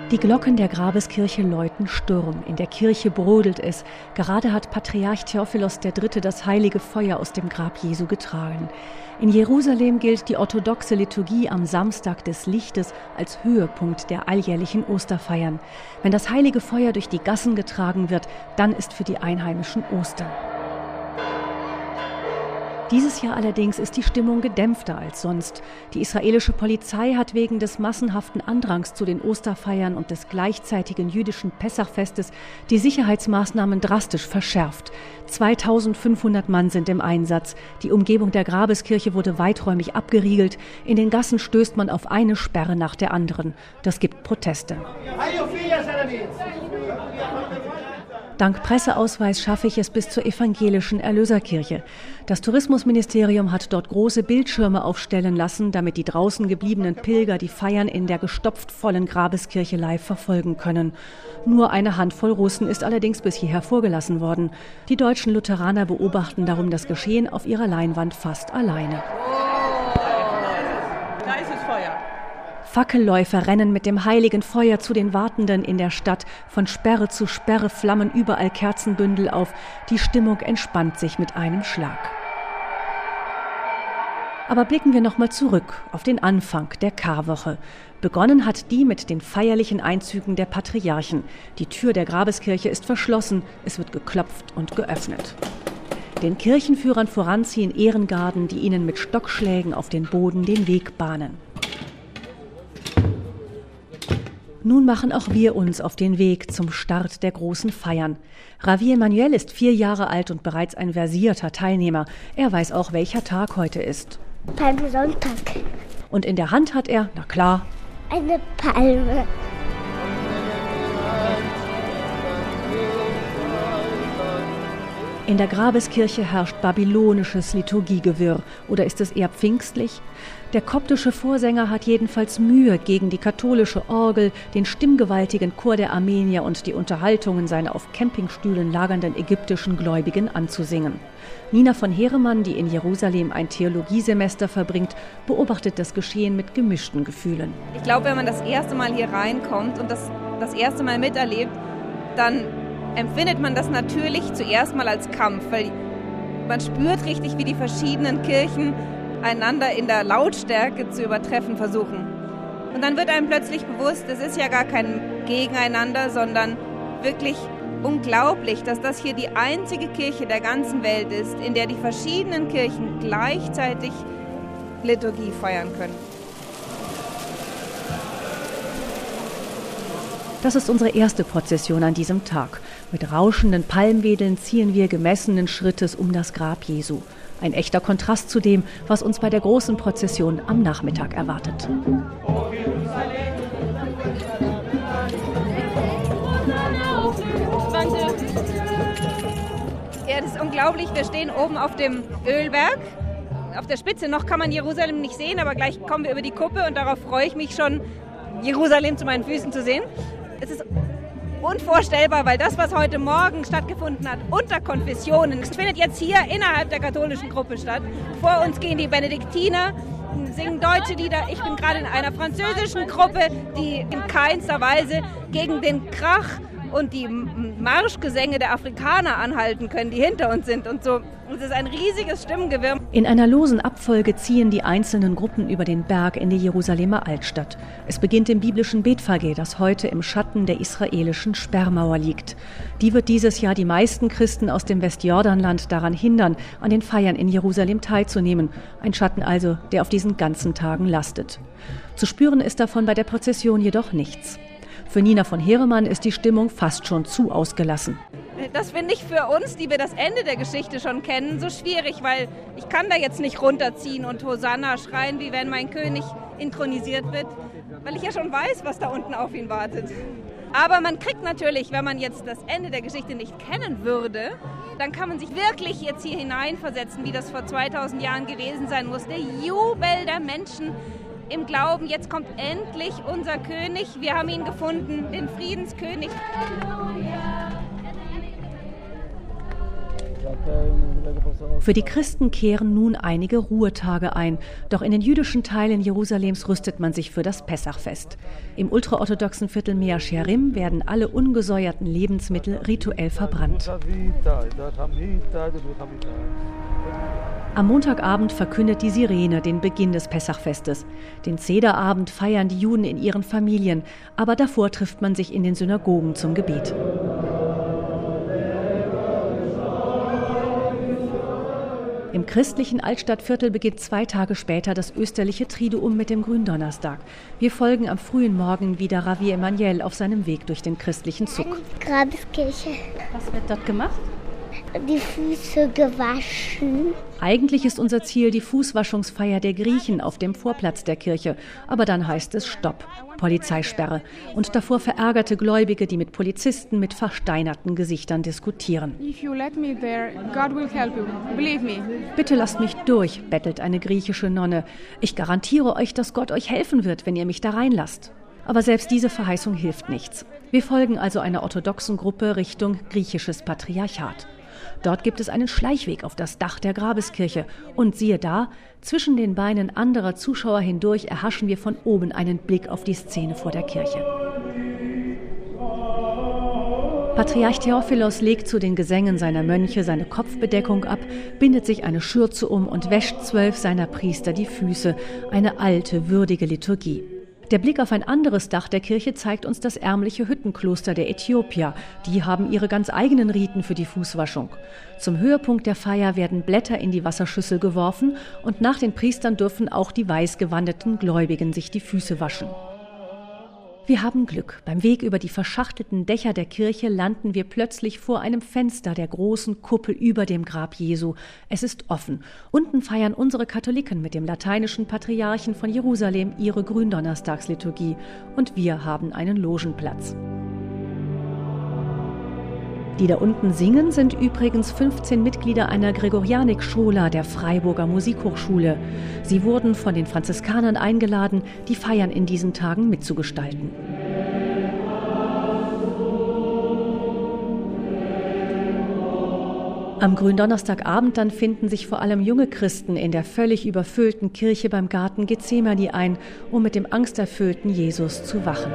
Die Glocken der Grabeskirche läuten Sturm. In der Kirche brodelt es. Gerade hat Patriarch Theophilos III. Das heilige Feuer aus dem Grab Jesu getragen. In Jerusalem gilt die orthodoxe Liturgie am Samstag des Lichtes als Höhepunkt der alljährlichen Osterfeiern. Wenn das heilige Feuer durch die Gassen getragen wird, dann ist für die Einheimischen Ostern. Dieses Jahr allerdings ist die Stimmung gedämpfter als sonst. Die israelische Polizei hat wegen des massenhaften Andrangs zu den Osterfeiern und des gleichzeitigen jüdischen Pessachfestes die Sicherheitsmaßnahmen drastisch verschärft. 2500 Mann sind im Einsatz. Die Umgebung der Grabeskirche wurde weiträumig abgeriegelt. In den Gassen stößt man auf eine Sperre nach der anderen. Das gibt Proteste. Dank Presseausweis schaffe ich es bis zur evangelischen Erlöserkirche. Das Tourismusministerium hat dort große Bildschirme aufstellen lassen, damit die draußen gebliebenen Pilger die Feiern in der gestopft vollen Grabeskirche live verfolgen können. Nur eine Handvoll Russen ist allerdings bis hierher vorgelassen worden. Die deutschen Lutheraner beobachten darum das Geschehen auf ihrer Leinwand fast alleine. Da ist das Feuer. Fackelläufer rennen mit dem heiligen Feuer zu den Wartenden in der Stadt. Von Sperre zu Sperre flammen überall Kerzenbündel auf. Die Stimmung entspannt sich mit einem Schlag. Aber blicken wir nochmal zurück auf den Anfang der Karwoche. Begonnen hat die mit den feierlichen Einzügen der Patriarchen. Die Tür der Grabeskirche ist verschlossen. Es wird geklopft und geöffnet. Den Kirchenführern voran ziehen Ehrengarden, die ihnen mit Stockschlägen auf den Boden den Weg bahnen. Nun machen auch wir uns auf den Weg zum Start der großen Feiern. Ravi Emanuel ist 4 Jahre alt und bereits ein versierter Teilnehmer. Er weiß auch, welcher Tag heute ist. Palmsonntag. Und in der Hand hat er, na klar, Eine Palme. in der Grabeskirche herrscht babylonisches Liturgiegewirr. Oder ist es eher pfingstlich? Der koptische Vorsänger hat jedenfalls Mühe, gegen die katholische Orgel, den stimmgewaltigen Chor der Armenier und die Unterhaltungen seiner auf Campingstühlen lagernden ägyptischen Gläubigen anzusingen. Nina von Heeremann, die in Jerusalem ein Theologiesemester verbringt, beobachtet das Geschehen mit gemischten Gefühlen. Ich glaube, wenn man das erste Mal hier reinkommt und das erste Mal miterlebt, dann empfindet man das natürlich zuerst mal als Kampf, weil man spürt richtig, wie die verschiedenen Kirchen einander in der Lautstärke zu übertreffen versuchen. Und dann wird einem plötzlich bewusst, es ist ja gar kein Gegeneinander, sondern wirklich unglaublich, dass das hier die einzige Kirche der ganzen Welt ist, in der die verschiedenen Kirchen gleichzeitig Liturgie feiern können. Das ist unsere erste Prozession an diesem Tag. Mit rauschenden Palmwedeln ziehen wir gemessenen Schrittes um das Grab Jesu. Ein echter Kontrast zu dem, was uns bei der großen Prozession am Nachmittag erwartet. Ja, das ist unglaublich. Wir stehen oben auf dem Ölberg. Auf der Spitze noch kann man Jerusalem nicht sehen, aber gleich kommen wir über die Kuppe und darauf freue ich mich schon, Jerusalem zu meinen Füßen zu sehen. Es ist unvorstellbar, weil das, was heute Morgen stattgefunden hat, unter Konfessionen, es findet jetzt hier innerhalb der katholischen Gruppe statt. Vor uns gehen die Benediktiner, singen deutsche Lieder. Ich bin gerade in einer französischen Gruppe, die in keinster Weise gegen den Krach und die Marschgesänge der Afrikaner anhalten können, die hinter uns sind und so. Es ist ein riesiges Stimmengewirr. In einer losen Abfolge ziehen die einzelnen Gruppen über den Berg in die Jerusalemer Altstadt. Es beginnt im biblischen Bethphage, das heute im Schatten der israelischen Sperrmauer liegt. Die wird dieses Jahr die meisten Christen aus dem Westjordanland daran hindern, an den Feiern in Jerusalem teilzunehmen. Ein Schatten also, der auf diesen ganzen Tagen lastet. Zu spüren ist davon bei der Prozession jedoch nichts. Für Nina von Heeremann ist die Stimmung fast schon zu ausgelassen. Das finde ich für uns, die wir das Ende der Geschichte schon kennen, so schwierig, weil ich kann da jetzt nicht runterziehen und Hosanna schreien, wie wenn mein König intronisiert wird, weil ich ja schon weiß, was da unten auf ihn wartet. Aber man kriegt natürlich, wenn man jetzt das Ende der Geschichte nicht kennen würde, dann kann man sich wirklich jetzt hier hineinversetzen, wie das vor 2000 Jahren gewesen sein muss. Der Jubel der Menschen im Glauben, jetzt kommt endlich unser König, wir haben ihn gefunden, den Friedenskönig. Für die Christen kehren nun einige Ruhetage ein. Doch in den jüdischen Teilen Jerusalems rüstet man sich für das Pessachfest. Im ultraorthodoxen Viertel Mea Shearim werden alle ungesäuerten Lebensmittel rituell verbrannt. Am Montagabend verkündet die Sirene den Beginn des Pessachfestes. Den Sederabend feiern die Juden in ihren Familien, aber davor trifft man sich in den Synagogen zum Gebet. Im christlichen Altstadtviertel beginnt 2 Tage später das österliche Triduum mit dem Gründonnerstag. Wir folgen am frühen Morgen wieder Ravi Emanuel auf seinem Weg durch den christlichen Zug. Grabeskirche. Was wird dort gemacht? Die Füße gewaschen. Eigentlich ist unser Ziel die Fußwaschungsfeier der Griechen auf dem Vorplatz der Kirche. Aber dann heißt es Stopp, Polizeisperre. Und davor verärgerte Gläubige, die mit Polizisten mit versteinerten Gesichtern diskutieren. Bitte lasst mich durch, bettelt eine griechische Nonne. Ich garantiere euch, dass Gott euch helfen wird, wenn ihr mich da reinlasst. Aber selbst diese Verheißung hilft nichts. Wir folgen also einer orthodoxen Gruppe Richtung griechisches Patriarchat. Dort gibt es einen Schleichweg auf das Dach der Grabeskirche. Und siehe da, zwischen den Beinen anderer Zuschauer hindurch erhaschen wir von oben einen Blick auf die Szene vor der Kirche. Patriarch Theophilos legt zu den Gesängen seiner Mönche seine Kopfbedeckung ab, bindet sich eine Schürze um und wäscht 12 seiner Priester die Füße. Eine alte, würdige Liturgie. Der Blick auf ein anderes Dach der Kirche zeigt uns das ärmliche Hüttenkloster der Äthiopier. Die haben ihre ganz eigenen Riten für die Fußwaschung. Zum Höhepunkt der Feier werden Blätter in die Wasserschüssel geworfen und nach den Priestern dürfen auch die weißgewandeten Gläubigen sich die Füße waschen. Wir haben Glück. Beim Weg über die verschachtelten Dächer der Kirche landen wir plötzlich vor einem Fenster der großen Kuppel über dem Grab Jesu. Es ist offen. Unten feiern unsere Katholiken mit dem lateinischen Patriarchen von Jerusalem ihre Gründonnerstagsliturgie. Und wir haben einen Logenplatz. Die da unten singen, sind übrigens 15 Mitglieder einer Gregorianik-Schola der Freiburger Musikhochschule. Sie wurden von den Franziskanern eingeladen, die Feiern in diesen Tagen mitzugestalten. Am Gründonnerstagabend dann finden sich vor allem junge Christen in der völlig überfüllten Kirche beim Garten Gethsemane ein, um mit dem angsterfüllten Jesus zu wachen.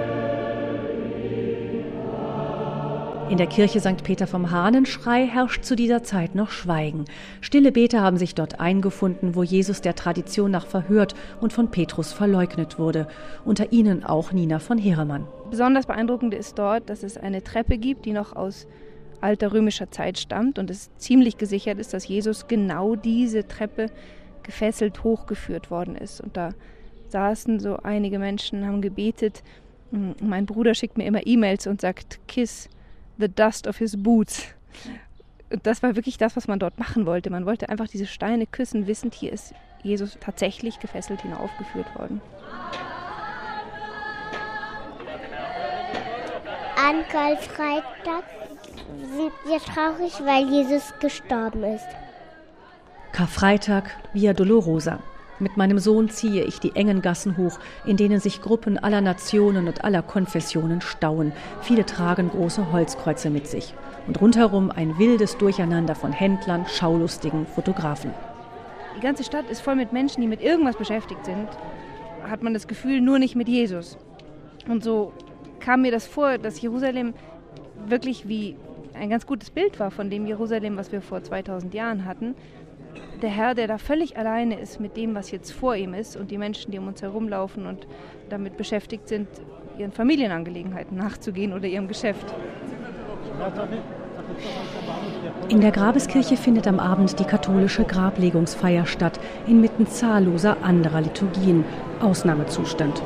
In der Kirche St. Peter vom Hahnenschrei herrscht zu dieser Zeit noch Schweigen. Stille Beter haben sich dort eingefunden, wo Jesus der Tradition nach verhört und von Petrus verleugnet wurde. Unter ihnen auch Nina von Heeremann. Besonders beeindruckend ist dort, dass es eine Treppe gibt, die noch aus alter römischer Zeit stammt und es ziemlich gesichert ist, dass Jesus genau diese Treppe gefesselt hochgeführt worden ist. Und da saßen so einige Menschen, haben gebetet. Mein Bruder schickt mir immer E-Mails und sagt, kiss the dust of his boots. Und das war wirklich das, was man dort machen wollte. Man wollte einfach diese Steine küssen, wissend, hier ist Jesus tatsächlich gefesselt hinaufgeführt worden. An Karfreitag sind wir traurig, weil Jesus gestorben ist. Karfreitag, Via Dolorosa. Mit meinem Sohn ziehe ich die engen Gassen hoch, in denen sich Gruppen aller Nationen und aller Konfessionen stauen. Viele tragen große Holzkreuze mit sich. Und rundherum ein wildes Durcheinander von Händlern, Schaulustigen, Fotografen. Die ganze Stadt ist voll mit Menschen, die mit irgendwas beschäftigt sind. Hat man das Gefühl, nur nicht mit Jesus. Und so kam mir das vor, dass Jerusalem wirklich wie ein ganz gutes Bild war von dem Jerusalem, was wir vor 2000 Jahren hatten. Der Herr, der da völlig alleine ist mit dem, was jetzt vor ihm ist und die Menschen, die um uns herumlaufen und damit beschäftigt sind, ihren Familienangelegenheiten nachzugehen oder ihrem Geschäft. In der Grabeskirche findet am Abend die katholische Grablegungsfeier statt, inmitten zahlloser anderer Liturgien. Ausnahmezustand.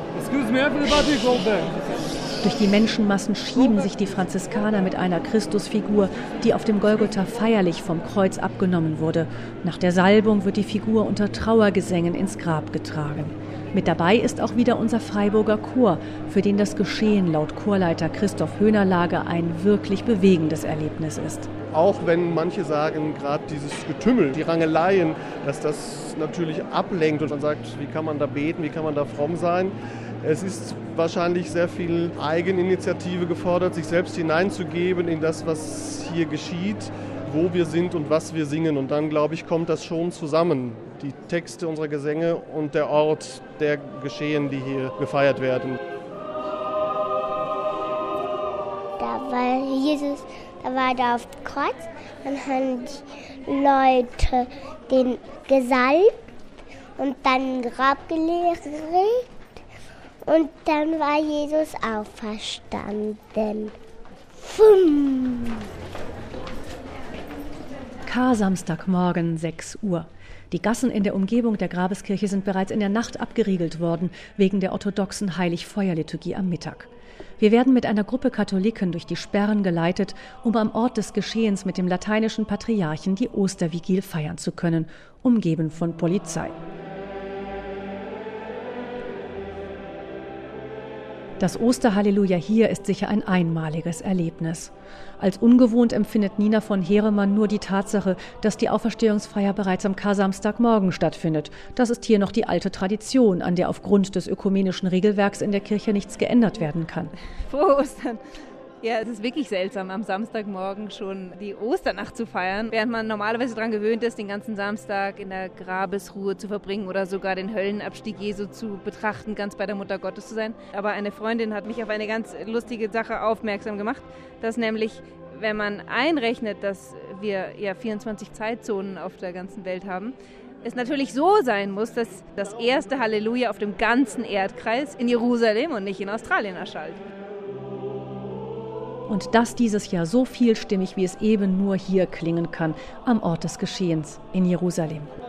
Durch die Menschenmassen schieben sich die Franziskaner mit einer Christusfigur, die auf dem Golgotha feierlich vom Kreuz abgenommen wurde. Nach der Salbung wird die Figur unter Trauergesängen ins Grab getragen. Mit dabei ist auch wieder unser Freiburger Chor, für den das Geschehen laut Chorleiter Christoph Höhnerlage ein wirklich bewegendes Erlebnis ist. Auch wenn manche sagen, gerade dieses Getümmel, die Rangeleien, dass das natürlich ablenkt und man sagt, wie kann man da beten, wie kann man da fromm sein. Es ist wahrscheinlich sehr viel Eigeninitiative gefordert, sich selbst hineinzugeben in das, was hier geschieht. wo wir sind und was wir singen. Und dann, glaube ich, kommt das schon zusammen. Die Texte unserer Gesänge und der Ort der Geschehen, die hier gefeiert werden. Da war Jesus, da war er auf dem Kreuz, dann haben die Leute den gesalbt und dann ein Grab gelegt und dann war Jesus auferstanden. Fumm. Kar-Samstagmorgen, 6 Uhr. Die Gassen in der Umgebung der Grabeskirche sind bereits in der Nacht abgeriegelt worden, wegen der orthodoxen Heiligfeuerliturgie am Mittag. Wir werden mit einer Gruppe Katholiken durch die Sperren geleitet, um am Ort des Geschehens mit dem lateinischen Patriarchen die Ostervigil feiern zu können, umgeben von Polizei. Das Osterhalleluja hier ist sicher ein einmaliges Erlebnis. Als ungewohnt empfindet Nina von Heeremann nur die Tatsache, dass die Auferstehungsfeier bereits am Kar-Samstagmorgen stattfindet. Das ist hier noch die alte Tradition, an der aufgrund des ökumenischen Regelwerks in der Kirche nichts geändert werden kann. Frohe Ostern! Ja, es ist wirklich seltsam, am Samstagmorgen schon die Osternacht zu feiern, während man normalerweise daran gewöhnt ist, den ganzen Samstag in der Grabesruhe zu verbringen oder sogar den Höllenabstieg Jesu zu betrachten, ganz bei der Mutter Gottes zu sein. Aber eine Freundin hat mich auf eine ganz lustige Sache aufmerksam gemacht, dass nämlich, wenn man einrechnet, dass wir ja 24 Zeitzonen auf der ganzen Welt haben, es natürlich so sein muss, dass das erste Halleluja auf dem ganzen Erdkreis in Jerusalem und nicht in Australien erschallt. Und das dieses Jahr so vielstimmig, wie es eben nur hier klingen kann, am Ort des Geschehens in Jerusalem.